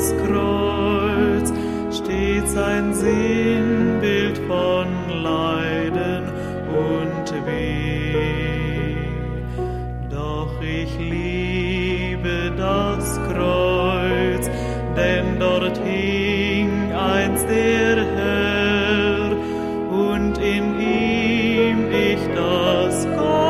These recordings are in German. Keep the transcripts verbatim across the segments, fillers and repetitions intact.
das Kreuz stets ein Sinnbild von Leiden und Weh. Doch ich liebe das Kreuz, denn dort hing einst der Herr, und in ihm ich das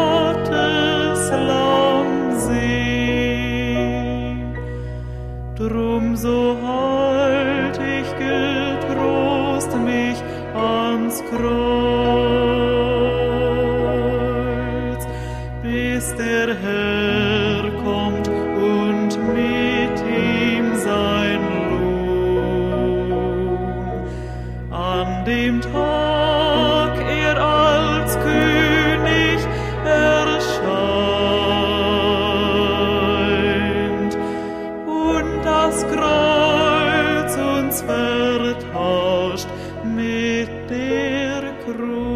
Gotteslamm seh. Drum so halt ich getrost mich ans Kreuz, bis der Herr kommt und mit ihm sein Lohn. An dem Tag er als König erscheint und das Kreuz uns vertauscht mit der Krone.